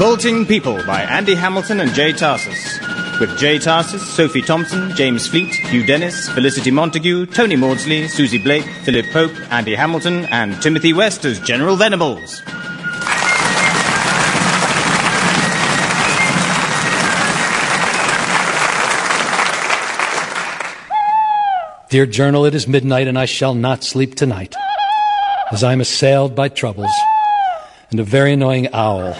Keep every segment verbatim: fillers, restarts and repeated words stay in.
Revolting People by Andy Hamilton and Jay Tarsus. With Jay Tarsus, Sophie Thompson, James Fleet, Hugh Dennis, Felicity Montague, Tony Maudsley, Susie Blake, Philip Pope, Andy Hamilton, and Timothy West as General Venables. Dear Journal, it is midnight and I shall not sleep tonight, as I am assailed by troubles and a very annoying owl.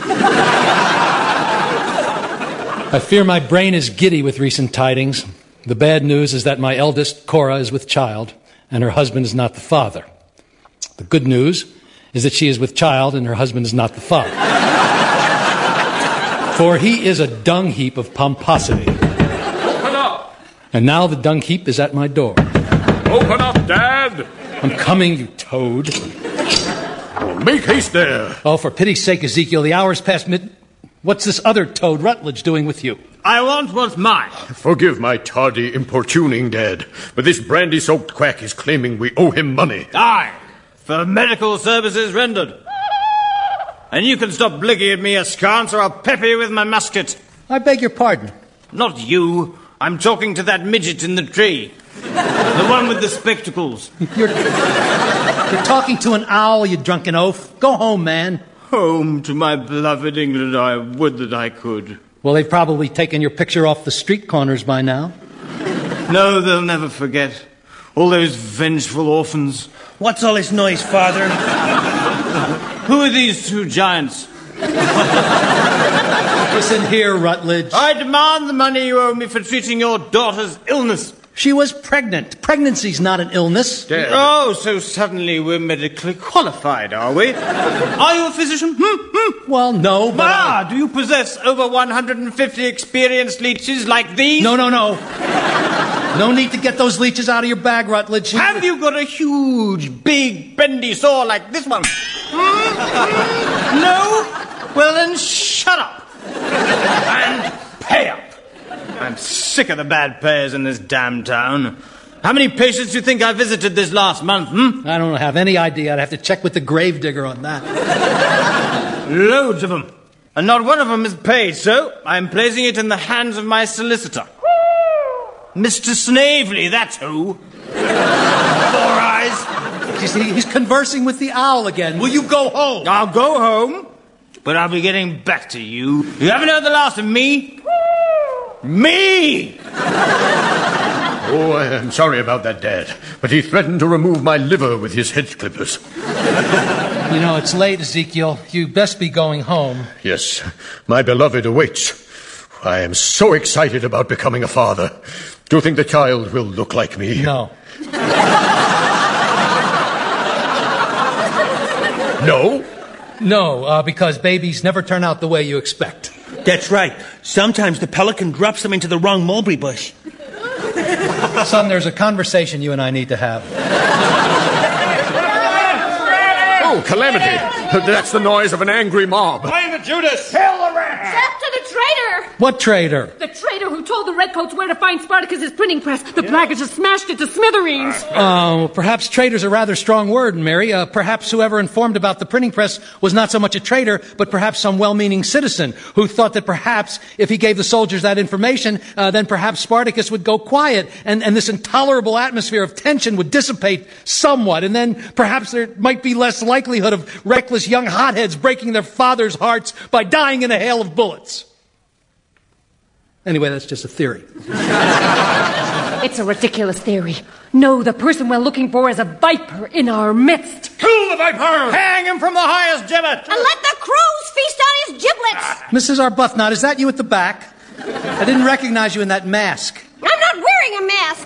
I fear my brain is giddy with recent tidings. The bad news is that my eldest, Cora, is with child, and her husband is not the father. The good news is that she is with child, and her husband is not the father. For he is a dung heap of pomposity. Open up! And now the dung heap is at my door. Open up, Dad! I'm coming, you toad. Oh, make haste there. Oh, for pity's sake, Ezekiel, the hour's past mid... What's this other toad, Rutledge, doing with you? I want what's mine. Forgive my tardy importuning, Dad, but this brandy-soaked quack is claiming we owe him money. Aye, for medical services rendered. And you can stop blinking at me askance, or I'll pepper you with my musket. I beg your pardon. Not you. I'm talking to that midget in the tree. The one with the spectacles. You're, you're talking to an owl, you drunken oaf. Go home, man. Home to my beloved England, I would that I could. Well, they've probably taken your picture off the street corners by now. No, they'll never forget. All those vengeful orphans. What's all this noise, Father? Who are these two giants? Listen here, Rutledge. I demand the money you owe me for treating your daughter's illness. She was pregnant. Pregnancy's not an illness. Dad. Oh, so suddenly we're medically qualified, are we? Are you a physician? Hmm? Hmm? Well, no, but... Ah, I... do you possess over one hundred fifty experienced leeches like these? No, no, no. No need to get those leeches out of your bag, Rutledge. Have you got a huge, big, bendy saw like this one? Hmm? No? Well, then shut up. And pay up. I'm sick of the bad payers in this damn town. How many patients do you think I visited this last month, hmm? I don't have any idea. I'd have to check with the gravedigger on that. Loads of them. And not one of them is paid, so I'm placing it in the hands of my solicitor. Mister Snavely, that's who. Four eyes. You see, he's conversing with the owl again. Will you go home? I'll go home, but I'll be getting back to you. You haven't heard the last of me? Me! Oh, I am sorry about that, Dad, but he threatened to remove my liver with his hedge clippers. You know, it's late, Ezekiel. You best be going home. Yes, my beloved awaits. I am so excited about becoming a father. Do you think the child will look like me? No. No? No, uh, because babies never turn out the way you expect. That's right. Sometimes the pelican drops them into the wrong mulberry bush. Son, there's a conversation you and I need to have. Oh, calamity. That's the noise of an angry mob. I'm a Judas. Kill the rat. Except to the traitor. What traitor? The traitor who told the redcoats where to find Spartacus's printing press. The blackguards just smashed it to smithereens. Oh, uh, perhaps traitor's a rather strong word, Mary. Uh, perhaps whoever informed about the printing press was not so much a traitor, but perhaps some well-meaning citizen who thought that perhaps if he gave the soldiers that information, uh, then perhaps Spartacus would go quiet and, and this intolerable atmosphere of tension would dissipate somewhat. And then perhaps there might be less likelihood of reckless young hotheads breaking their fathers' hearts by dying in a hail of bullets. Anyway, that's just a theory. It's a ridiculous theory. No, the person we're looking for is a viper in our midst. Kill the viper! Hang him from the highest gibbet! And let the crows feast on his giblets! Missus Arbuthnot, is that you at the back? I didn't recognize you in that mask. I'm not wearing a mask!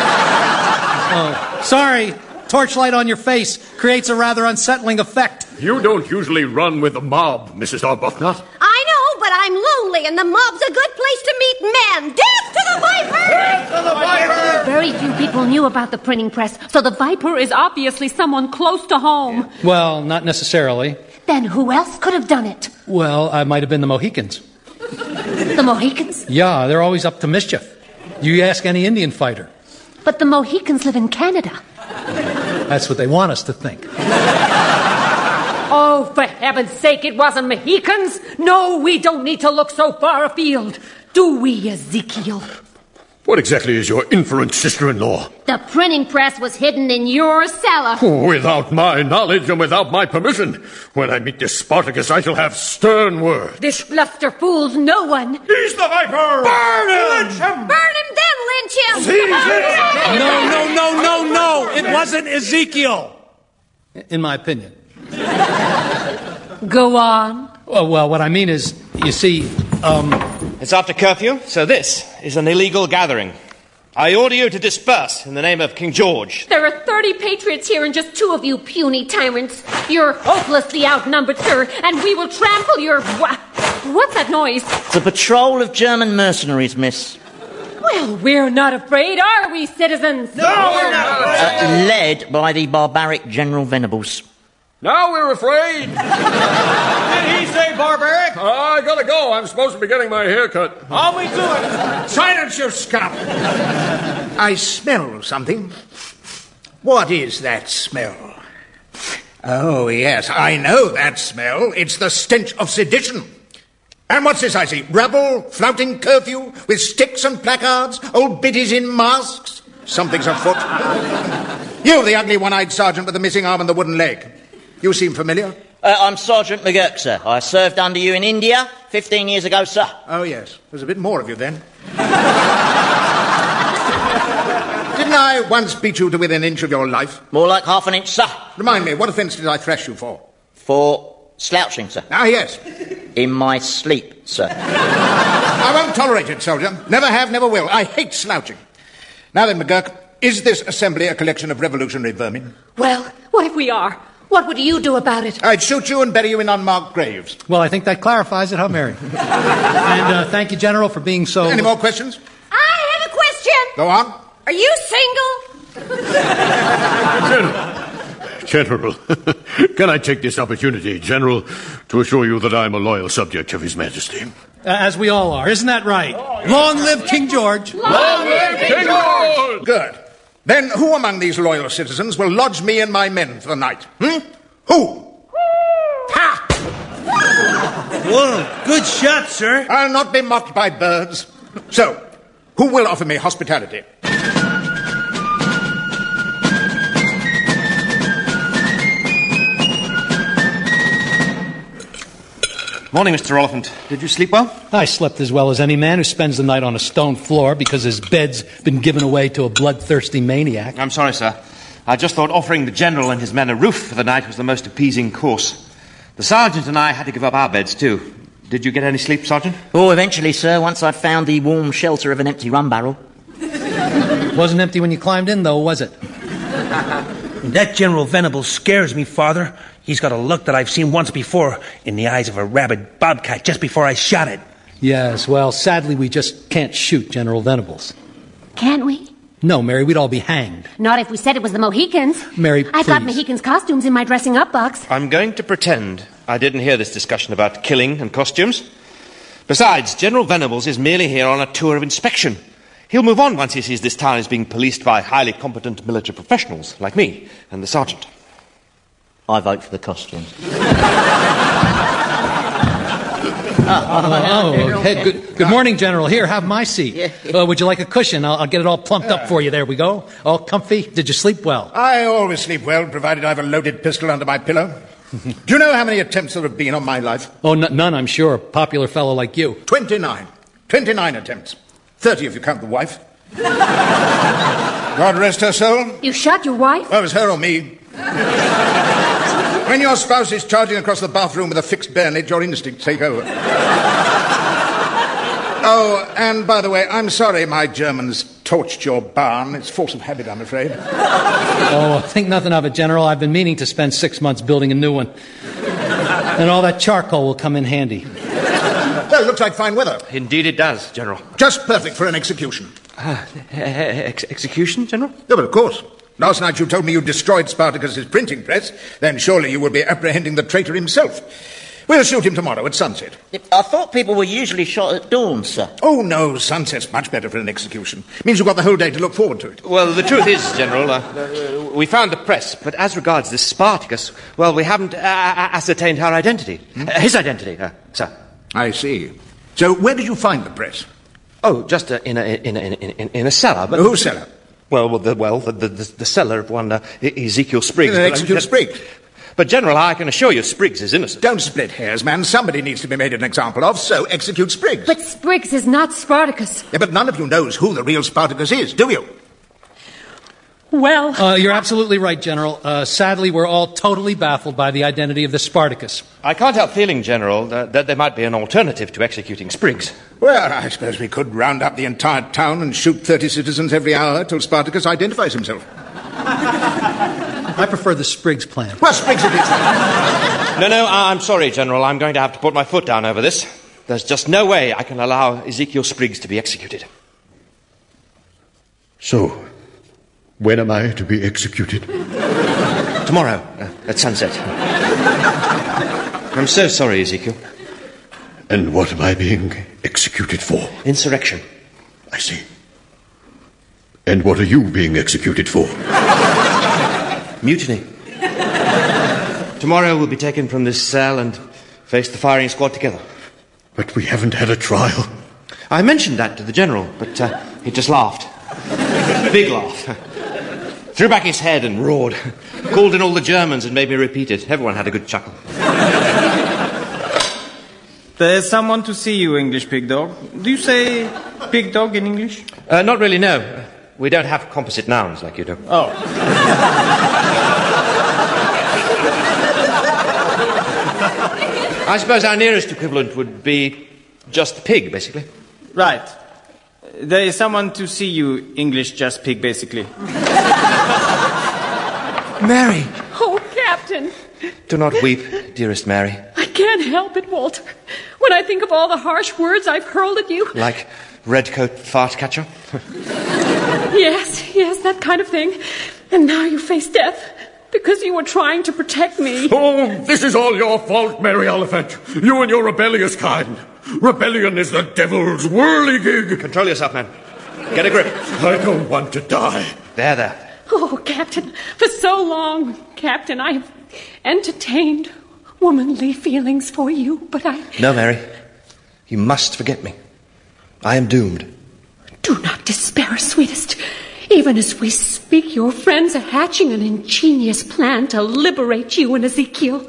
Oh, sorry. Torchlight on your face creates a rather unsettling effect. You don't usually run with the mob, Missus Arbuthnot. I know, but I'm lonely, and the mob's a good place to meet men. Death to the viper! Death to the viper! Very few people knew about the printing press, so the viper is obviously someone close to home. Well, not necessarily. Then who else could have done it? Well, I might have been the Mohicans. The Mohicans? Yeah, they're always up to mischief. You ask any Indian fighter. But the Mohicans live in Canada. That's what they want us to think. Oh, Oh, for heaven's sake, it wasn't Mohicans. No, we don't need to look so far afield. Do we, Ezekiel? What exactly is your inference, sister-in-law? The printing press was hidden in your cellar. Without my knowledge and without my permission. When I meet this Spartacus, I shall have stern words. This bluster fools no one. He's the viper! Burn him! Lynch him! Burn him, then lynch him! Seize him! No, no, no, no, no. It wasn't Ezekiel. In my opinion. Go on. Oh, well, what I mean is, you see, um... It's after curfew, so this is an illegal gathering. I order you to disperse in the name of King George. There are thirty patriots here and just two of you puny tyrants. You're hopelessly outnumbered, sir, and we will trample your... What's that noise? It's a patrol of German mercenaries, miss. Well, we're not afraid, are we, citizens? No, we're not afraid! Uh, led by the barbaric General Venables. Now we're afraid. Did he say barbaric? I gotta go. I'm supposed to be getting my hair cut. I'll be doing it. Silence your scum. I smell something. What is that smell? Oh, yes, I know that smell. It's the stench of sedition. And what's this I see? Rabble, flouting curfew, with sticks and placards, old biddies in masks. Something's afoot. You, the ugly one-eyed sergeant with the missing arm and the wooden leg. You seem familiar? Uh, I'm Sergeant McGurk, sir. I served under you in India fifteen years ago, sir. Oh, yes. There's a bit more of you then. Didn't I once beat you to within an inch of your life? More like half an inch, sir. Remind me, what offence did I thrash you for? For slouching, sir. Ah, yes. In my sleep, sir. I won't tolerate it, soldier. Never have, never will. I hate slouching. Now then, McGurk, is this assembly a collection of revolutionary vermin? Well, what if we are? What would you do about it? I'd shoot you and bury you in unmarked graves. Well, I think that clarifies it, huh, Mary? And uh, thank you, General, for being so... Any more questions? I have a question. Go on. Are you single? General, can I take this opportunity, General, to assure you that I'm a loyal subject of His Majesty? Uh, as we all are. Isn't that right? Long live King George. Long live King George! Good. Then who among these loyal citizens will lodge me and my men for the night? Hmm? Who? Ha! Whoa, good shot, sir. I'll not be mocked by birds. So, who will offer me hospitality? Morning, Mister Oliphant. Did you sleep well? I slept as well as any man who spends the night on a stone floor because his bed's been given away to a bloodthirsty maniac. I'm sorry, sir. I just thought offering the General and his men a roof for the night was the most appeasing course. The Sergeant and I had to give up our beds, too. Did you get any sleep, Sergeant? Oh, eventually, sir, once I'd found the warm shelter of an empty rum barrel. Wasn't empty when you climbed in, though, was it? That General Venables scares me, Father. He's got a look that I've seen once before in the eyes of a rabid bobcat just before I shot it. Yes, well, sadly, we just can't shoot General Venables. Can't we? No, Mary, we'd all be hanged. Not if we said it was the Mohicans. Mary, I've got please. Mohicans' costumes in my dressing up box. I'm going to pretend I didn't hear this discussion about killing and costumes. Besides, General Venables is merely here on a tour of inspection. He'll move on once he sees this town is being policed by highly competent military professionals like me and the Sergeant. I vote for the costumes. Oh, hey, good, good morning, General. Here, have my seat. Yeah. Uh, would you like a cushion? I'll, I'll get it all plumped up for you. There we go. All comfy. Did you sleep well? I always sleep well, provided I have a loaded pistol under my pillow. Do you know how many attempts there have been on my life? Oh, n- none, I'm sure. A popular fellow like you. Twenty-nine. Twenty-nine attempts. Thirty if you count the wife. God rest her soul. You shot your wife? Well, it was her or me. When your spouse is charging across the bathroom with a fixed bayonet, your instincts take over. Oh, and by the way, I'm sorry my Germans torched your barn. It's force of habit, I'm afraid. Oh, think nothing of it, General. I've been meaning to spend six months building a new one. And all that charcoal will come in handy. Well, it looks like fine weather. Indeed it does, General. Just perfect for an execution. Uh, ex- execution, General? No, but of course. Last night you told me you destroyed Spartacus's printing press. Then surely you will be apprehending the traitor himself. We'll shoot him tomorrow at sunset. I thought people were usually shot at dawn, sir. Oh, no, sunset's much better for an execution. Means you've got the whole day to look forward to it. Well, the truth is, General, uh, uh, we found the press, but as regards this Spartacus, well, we haven't uh, ascertained her identity. Hmm? Uh, his identity, uh, sir. I see. So where did you find the press? Oh, just uh, in, a, in, a, in, a, in a cellar. But whose cellar? Well, well, the, well, the, the, the cellar of one uh, Ezekiel Spriggs. Uh, Execute Spriggs. But, General, I can assure you Spriggs is innocent. Don't split hairs, man. Somebody needs to be made an example of, so execute Spriggs. But Spriggs is not Spartacus. Yeah, but none of you knows who the real Spartacus is, do you? Well... Uh, you're absolutely right, General. Uh, sadly, we're all totally baffled by the identity of the Spartacus. I can't help feeling, General, that, that there might be an alternative to executing Spriggs. Well, I suppose we could round up the entire town and shoot thirty citizens every hour till Spartacus identifies himself. I prefer the Spriggs plan. Well, Spriggs it is. No, no, I'm sorry, General. I'm going to have to put my foot down over this. There's just no way I can allow Ezekiel Spriggs to be executed. So, when am I to be executed? Tomorrow, uh, at sunset. I'm so sorry, Ezekiel. And what am I being executed for? Insurrection. I see. And what are you being executed for? Mutiny. Tomorrow we'll be taken from this cell and face the firing squad together. But we haven't had a trial. I mentioned that to the General, but uh, he just laughed. Big laugh. Threw back his head and roared. Called in all the Germans and made me repeat it. Everyone had a good chuckle. There's someone to see you, English pig dog. Do you say pig dog in English? Uh, not really, no. We don't have composite nouns like you do. Oh. I suppose our nearest equivalent would be just pig, basically. Right. There is someone to see you, English just pig, basically. Mary! Oh, Captain! Do not weep, dearest Mary. I can't help it, Walter. When I think of all the harsh words I've hurled at you... Like redcoat fart catcher? Yes, yes, that kind of thing. And now you face death because you were trying to protect me. Oh, this is all your fault, Mary Oliphant. You and your rebellious kind. Rebellion is the devil's whirligig. Control yourself, man. Get a grip. I don't want to die. There, there. Oh, Captain, for so long, Captain, I have entertained womanly feelings for you, but I... No, Mary. You must forget me. I am doomed. Do not despair, sweetest. Even as we speak, your friends are hatching an ingenious plan to liberate you and Ezekiel.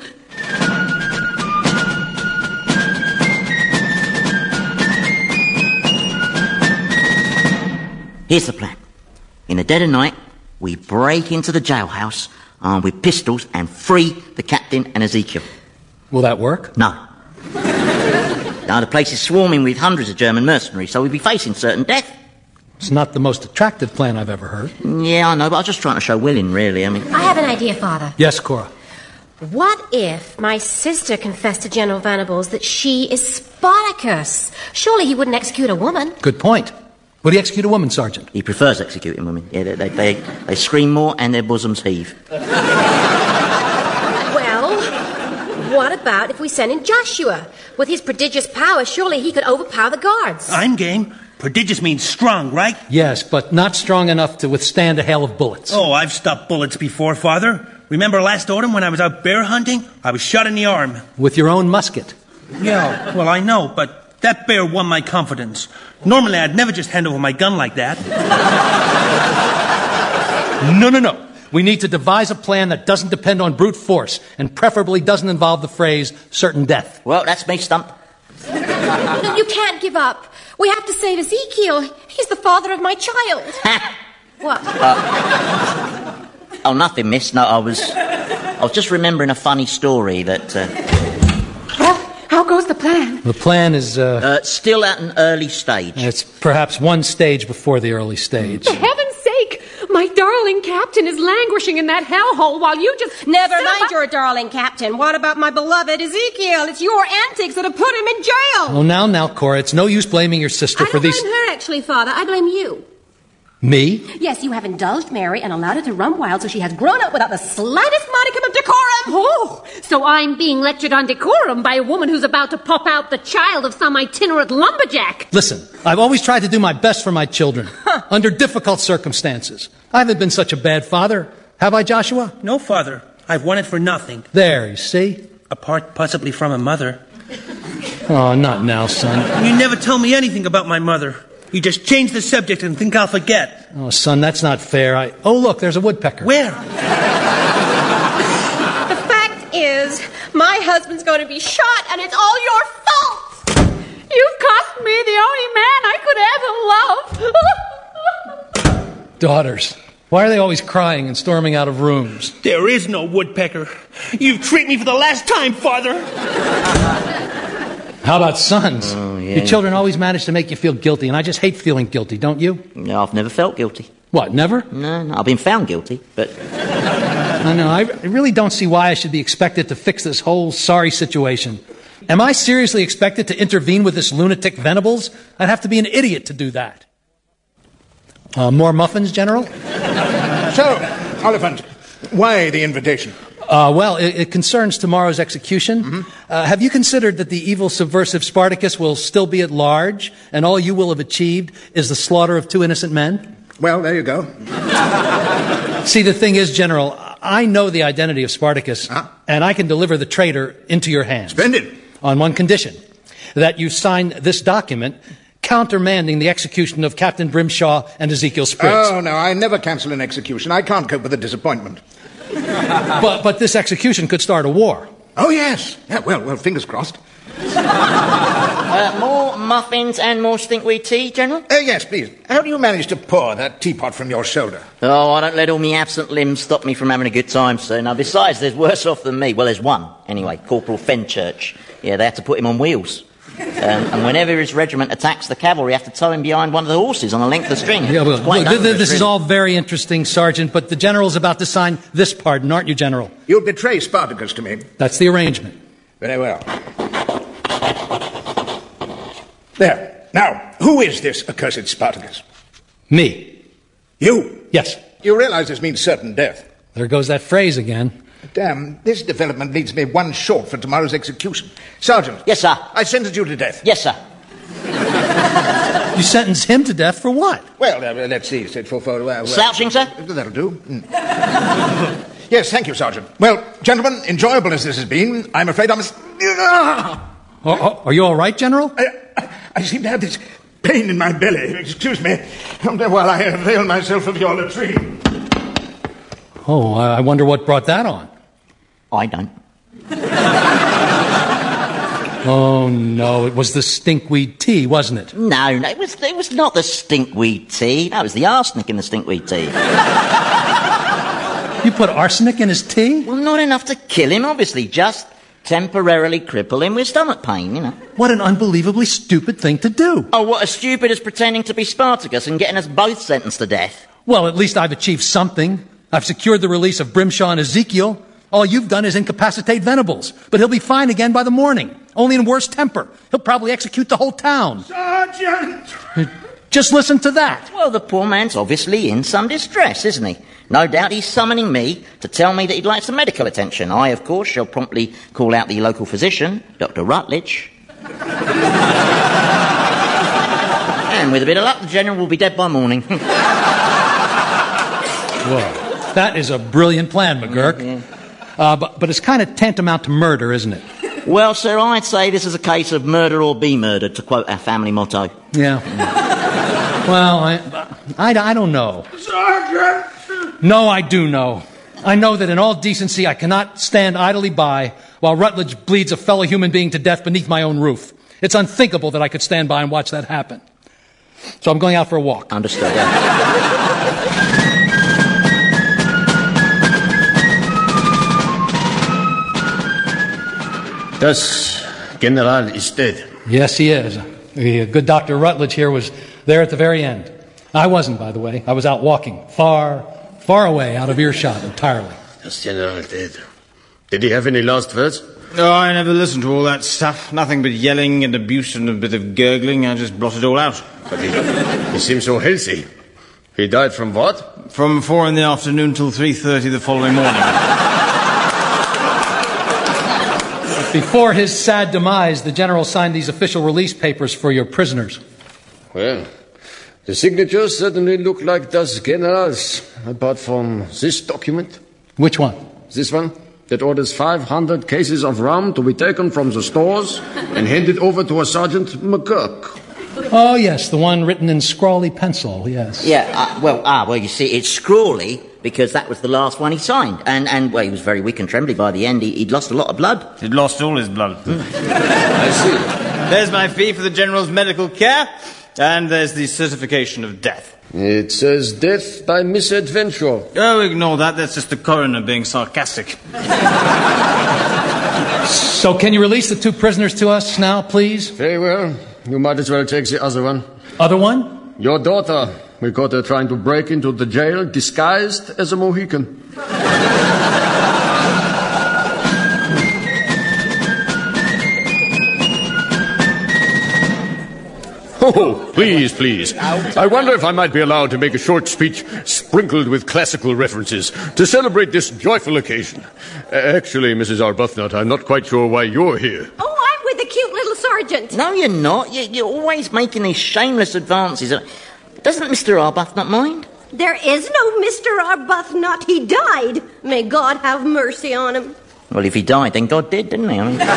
Here's the plan. In the dead of night, we break into the jailhouse armed with pistols and free the captain and Ezekiel. Will that work? No. Now, the place is swarming with hundreds of German mercenaries, so we'll be facing certain death. It's not the most attractive plan I've ever heard. Yeah, I know, but I was just trying to show willing, really. I mean... I have an idea, Father. Yes, Cora. What if my sister confessed to General Venables that she is Spartacus? Surely he wouldn't execute a woman. Good point. Would he execute a woman, Sergeant? He prefers executing women. Yeah, they, they, they, they scream more and their bosoms heave. Well, what about if we send in Joshua? With his prodigious power, surely he could overpower the guards. I'm game. Prodigious means strong, right? Yes, but not strong enough to withstand a hail of bullets. Oh, I've stopped bullets before, Father. Remember last autumn when I was out bear hunting? I was shot in the arm. With your own musket. Yeah, well, I know, but that bear won my confidence. Normally, I'd never just hand over my gun like that. No, no, no. We need to devise a plan that doesn't depend on brute force, and preferably doesn't involve the phrase certain death. Well, that's me stumped. You can't give up. We have to save Ezekiel. He's the father of my child. What? Uh, oh, nothing, miss. No, I was... I was just remembering a funny story that... Uh, Well, how goes the plan? The plan is, uh... uh... Still at an early stage. It's perhaps one stage before the early stage. For heaven's sake! My darling captain is languishing in that hellhole while you just... Never sit mind up- your darling captain. What about my beloved Ezekiel? It's your antics that have put him in jail. Oh, now, now, Cora, it's no use blaming your sister I for don't these... blame her, actually, Father. I blame you. Me? Yes, you have indulged Mary and allowed her to run wild so she has grown up without the slightest modicum of decorum. Oh, so I'm being lectured on decorum by a woman who's about to pop out the child of some itinerant lumberjack. Listen, I've always tried to do my best for my children, huh. under difficult circumstances. I haven't been such a bad father. Have I, Joshua? No, Father. I've wanted for nothing. There, you see? Apart possibly from a mother. Oh, not now, son. You never tell me anything about my mother. You just change the subject and think I'll forget. Oh, son, that's not fair. I... Oh, look, there's a woodpecker. Where? The fact is, my husband's going to be shot, and it's all your fault. You've cost me the only man I could ever love. Daughters, why are they always crying and storming out of rooms? There is no woodpecker. You've tricked me for the last time, Father. How about sons? Oh, yeah. Your children always manage to make you feel guilty, and I just hate feeling guilty, don't you? No, I've never felt guilty. What, never? No, no, I've been found guilty, but... I know, I really don't see why I should be expected to fix this whole sorry situation. Am I seriously expected to intervene with this lunatic Venables? I'd have to be an idiot to do that. Uh, more muffins, General? So, Oliphant, why the invitation? Uh, well, it, it concerns tomorrow's execution. Mm-hmm. Uh, have you considered that the evil subversive Spartacus will still be at large, and all you will have achieved is the slaughter of two innocent men? Well, there you go. See, the thing is, General, I know the identity of Spartacus, huh? and I can deliver the traitor into your hands. Splendid. On one condition, that you sign this document countermanding the execution of Captain Grimshaw and Ezekiel Spriggs. Oh, no, I never cancel an execution. I can't cope with the disappointment. but but this execution could start a war. Oh, yes. Yeah, well, well, fingers crossed. uh, more muffins and more stinkweed tea, General? Uh, yes, please. How do you manage to pour that teapot from your shoulder? Oh, I don't let all me absent limbs stop me from having a good time, sir. Now, besides, there's worse off than me. Well, there's one, anyway, Corporal Fenchurch. Yeah, they had to put him on wheels. Um, and whenever his regiment attacks the cavalry, have to tow him behind one of the horses on a length of string. Yeah, well, look, dangerous, this really. is all very interesting, Sergeant, but the General's about to sign this pardon, aren't you, General? You'll betray Spartacus to me. That's the arrangement. Very well. There. Now, who is this accursed Spartacus? Me. You? Yes. You realize this means certain death. There goes that phrase again. Damn, this development leaves me one short for tomorrow's execution. Sergeant. Yes, sir. I sentence you to death. Yes, sir. You sentence him to death for what? Well, uh, let's see. Said for, for, well, Slouching, sir? That'll do. Mm. Yes, thank you, Sergeant. Well, gentlemen, enjoyable as this has been, I'm afraid I must... Oh, oh, are you all right, General? I, I, I seem to have this pain in my belly. Excuse me while I avail myself of your latrine. Oh, I wonder what brought that on. I don't. Oh, no, it was the stinkweed tea, wasn't it? No, no, it was, it was not the stinkweed tea. No, it was the arsenic in the stinkweed tea. You put arsenic in his tea? Well, not enough to kill him, obviously, just temporarily cripple him with stomach pain, you know. What an unbelievably stupid thing to do. Oh, what as stupid as pretending to be Spartacus and getting us both sentenced to death. Well, at least I've achieved something. I've secured the release of Grimshaw and Ezekiel. All you've done is incapacitate Venables. But he'll be fine again by the morning, only in worse temper. He'll probably execute the whole town. Sergeant! Just listen to that. Well, the poor man's obviously in some distress, isn't he? No doubt he's summoning me to tell me that he'd like some medical attention. I, of course, shall promptly call out the local physician, Doctor Rutledge. And with a bit of luck, the General will be dead by morning. Whoa. That is a brilliant plan, McGurk. Yeah. Uh, but, but it's kind of tantamount to murder, isn't it? Well, sir, I'd say this is a case of murder or be murdered, to quote our family motto. Yeah. Well, I, I, I don't know. Sergeant! No, I do know. I know that in all decency I cannot stand idly by while Rutledge bleeds a fellow human being to death beneath my own roof. It's unthinkable that I could stand by and watch that happen. So I'm going out for a walk. Understood, yeah. Das General is dead. Yes, he is. The good Doctor Rutledge here was there at the very end. I wasn't, by the way. I was out walking, far, far away, out of earshot entirely. Das General dead. Did he have any last words? Oh, I never listened to all that stuff. Nothing but yelling and abuse and a bit of gurgling. I just blotted it all out. But he, he seems so healthy. He died from what? From four in the afternoon till three thirty the following morning. Before his sad demise, the general signed these official release papers for your prisoners. Well, the signatures certainly look like Das Generals, apart from this document. Which one? This one, that orders five hundred cases of rum to be taken from the stores and handed over to a Sergeant McGurk. Oh, yes, the one written in scrawly pencil, yes. Yeah, uh, well, ah, well, you see, it's scrawly because that was the last one he signed. And, and well, he was very weak and trembly by the end. He, he'd lost a lot of blood. He'd lost all his blood. Mm. I see. There's my fee for the General's medical care, and there's the certification of death. It says death by misadventure. Oh, ignore that. That's just the coroner being sarcastic. So can you release the two prisoners to us now, please? Very well. You might as well take the other one. Other one? Your daughter. We caught her trying to break into the jail disguised as a Mohican. Oh, please, please. I wonder if I might be allowed to make a short speech sprinkled with classical references to celebrate this joyful occasion. Uh, actually, Missus Arbuthnot, I'm not quite sure why you're here. Oh, I'm with the cute little sergeant. No, you're not. You, you're always making these shameless advances. Doesn't Mister Arbuthnot mind? There is no Mister Arbuthnot. He died. May God have mercy on him. Well, if he died, then God did, didn't he? I mean...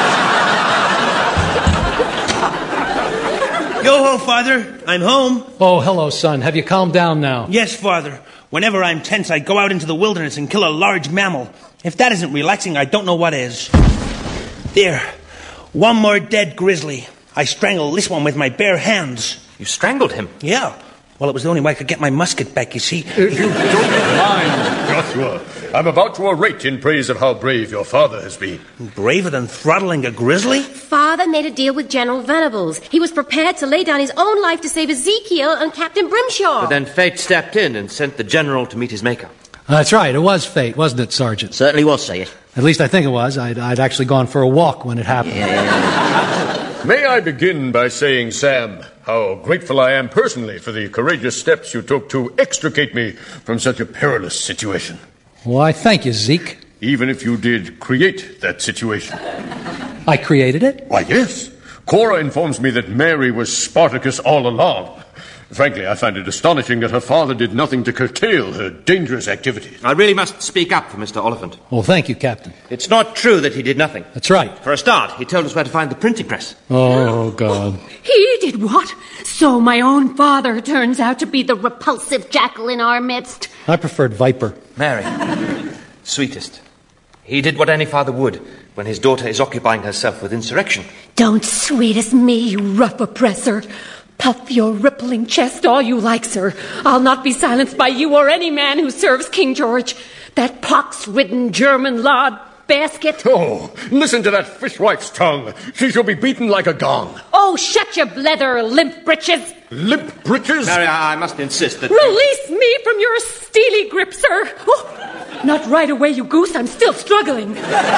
Yo-ho, Father. I'm home. Oh, hello, son. Have you calmed down now? Yes, Father. Whenever I'm tense, I go out into the wilderness and kill a large mammal. If that isn't relaxing, I don't know what is. There. One more dead grizzly. I strangled this one with my bare hands. You strangled him? Yeah. Well, it was the only way I could get my musket back, you see. If you don't mind, Joshua, I'm about to orate in praise of how brave your father has been. Braver than throttling a grizzly? Father made a deal with General Venables. He was prepared to lay down his own life to save Ezekiel and Captain Brimshaw. But then fate stepped in and sent the general to meet his maker. That's right. It was fate, wasn't it, Sergeant? Certainly was, say it. At least I think it was. I'd, I'd actually gone for a walk when it happened. Yeah. May I begin by saying, Sam, how grateful I am personally for the courageous steps you took to extricate me from such a perilous situation. Why, thank you, Zeke. Even if you did create that situation. I created it? Why, yes. Cora informs me that Mary was Spartacus all along. Frankly, I find it astonishing that her father did nothing to curtail her dangerous activities. I really must speak up for Mister Oliphant. Well, thank you, Captain. It's not true that he did nothing. That's right. For a start, he told us where to find the printing press. Oh, God. He did what? So my own father turns out to be the repulsive jackal in our midst. I preferred Viper. Mary, sweetest. He did what any father would when his daughter is occupying herself with insurrection. Don't sweetest me, you rough oppressor. Puff your rippling chest all you like, sir. I'll not be silenced by you or any man who serves King George. That pox-ridden German lard basket. Oh, listen to that fishwife's tongue. She shall be beaten like a gong. Oh, shut your blether, limp breeches. Limp breeches? Mary, I, I must insist that... Release me from your steely grip, sir. Oh, not right away, you goose. I'm still struggling.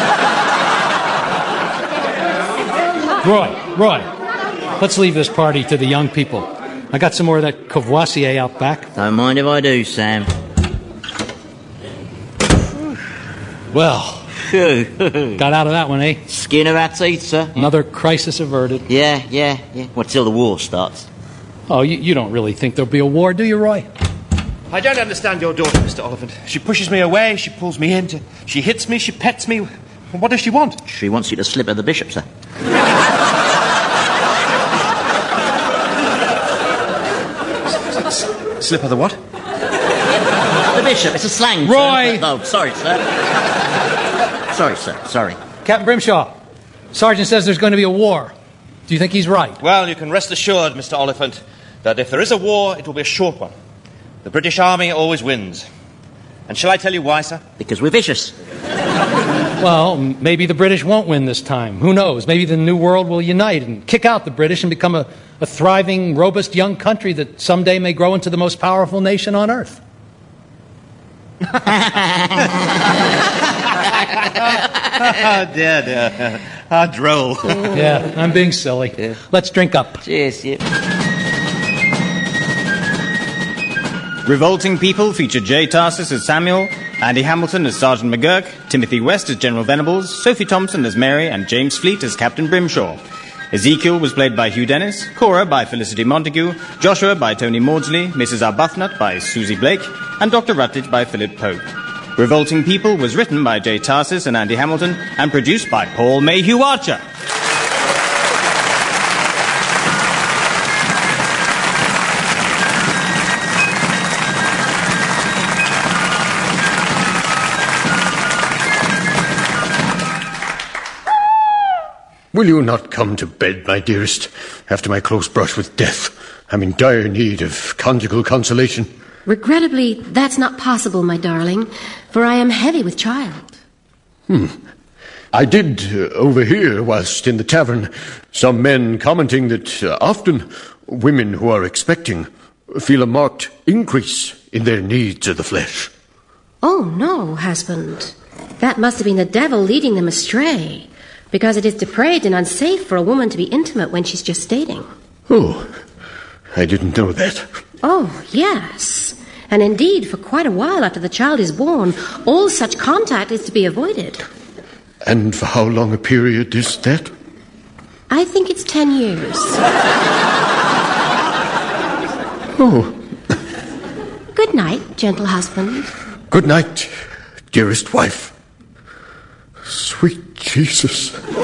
Roy, Roy. Let's leave this party to the young people. I got some more of that Courvoisier out back. Don't mind if I do, Sam. Well, got out of that one, eh? Skin of our teeth, sir. Another crisis averted. Yeah, yeah, yeah. Well, till the war starts. Oh, you, you don't really think there'll be a war, do you, Roy? I don't understand your daughter, Mister Oliphant. She pushes me away, she pulls me in, she hits me, she pets me. What does she want? She wants you to slip her the bishop, sir. Slip of the what? The bishop. It's a slang, Roy! Sir. No, sorry, sir. Sorry, sir. Sorry. Captain Brimshaw, Sergeant says there's going to be a war. Do you think he's right? Well, you can rest assured, Mister Oliphant, that if there is a war, it will be a short one. The British Army always wins. And shall I tell you why, sir? Because we're vicious. Well, maybe the British won't win this time. Who knows? Maybe the New World will unite and kick out the British and become a, a thriving, robust young country that someday may grow into the most powerful nation on earth. Oh, dear, dear. How droll. Yeah, I'm being silly. Yeah. Let's drink up. Cheers, yeah. Revolting People featured Jay Tarsis as Samuel, Andy Hamilton as Sergeant McGurk, Timothy West as General Venables, Sophie Thompson as Mary, and James Fleet as Captain Brimshaw. Ezekiel was played by Hugh Dennis, Cora by Felicity Montague, Joshua by Tony Maudsley, Missus Arbuthnot by Susie Blake, and Doctor Rutledge by Philip Pope. Revolting People was written by Jay Tarsis and Andy Hamilton and produced by Paul Mayhew Archer. Will you not come to bed, my dearest, after my close brush with death? I'm in dire need of conjugal consolation. Regrettably, that's not possible, my darling, for I am heavy with child. Hmm. I did uh, overhear, whilst in the tavern, some men commenting that uh, often women who are expecting feel a marked increase in their needs of the flesh. Oh, no, husband. That must have been the devil leading them astray, because it is depraved and unsafe for a woman to be intimate when she's just dating. Oh, I didn't know that. Oh, yes. And indeed, for quite a while after the child is born, all such contact is to be avoided. And for how long a period is that? I think it's ten years. Oh. Good night, gentle husband. Good night, dearest wife. Sweet Jesus.